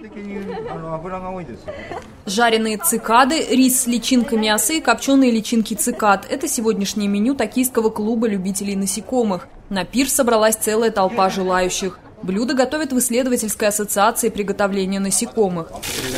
Жареные цикады, рис с личинками осы и копченые личинки цикад – это сегодняшнее меню токийского клуба любителей насекомых. На пир собралась целая толпа желающих. Блюдо готовят в исследовательской ассоциации приготовления насекомых.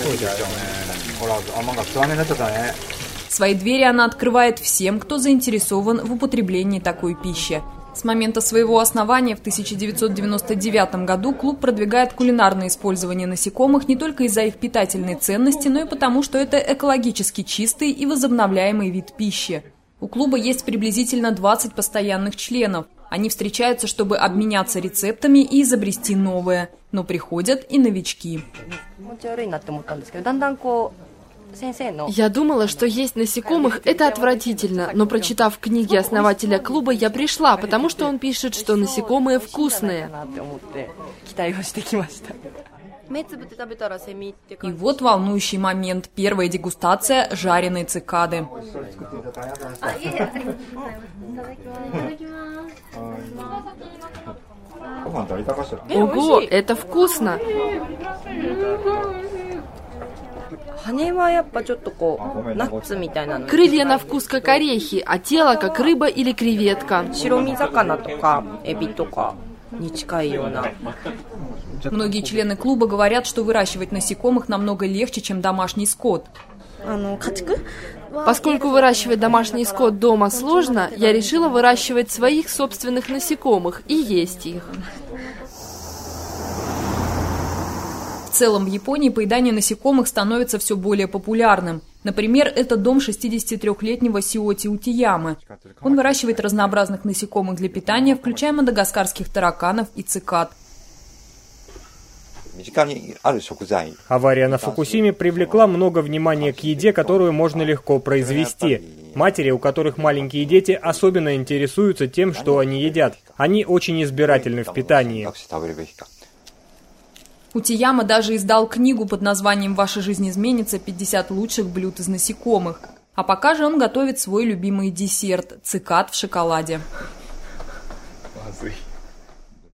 Свои двери она открывает всем, кто заинтересован в употреблении такой пищи. С момента своего основания в 1999 году клуб продвигает кулинарное использование насекомых не только из-за их питательной ценности, но и потому, что это экологически чистый и возобновляемый вид пищи. У клуба есть приблизительно 20 постоянных членов. Они встречаются, чтобы обменяться рецептами и изобрести новое. Но приходят и новички. Я думала, что есть насекомых – это отвратительно, но прочитав книги основателя клуба, я пришла, потому что он пишет, что насекомые вкусные. И вот волнующий момент. Первая дегустация жареной цикады. Ого, это вкусно! Крылья на вкус как орехи, а тело как рыба или креветка. Многие члены клуба говорят, что выращивать насекомых намного легче, чем домашний скот. Поскольку выращивать домашний скот дома сложно, я решила выращивать своих собственных насекомых и есть их. В целом в Японии поедание насекомых становится все более популярным. Например, это дом 63-летнего Сиоти Утиямы. Он выращивает разнообразных насекомых для питания, включая мадагаскарских тараканов и цикад. Авария на Фукусиме привлекла много внимания к еде, которую можно легко произвести. Матери, у которых маленькие дети, особенно интересуются тем, что они едят. Они очень избирательны в питании. Утияма даже издал книгу под названием «Ваша жизнь изменится. 50 лучших блюд из насекомых». А пока же он готовит свой любимый десерт – цикад в шоколаде.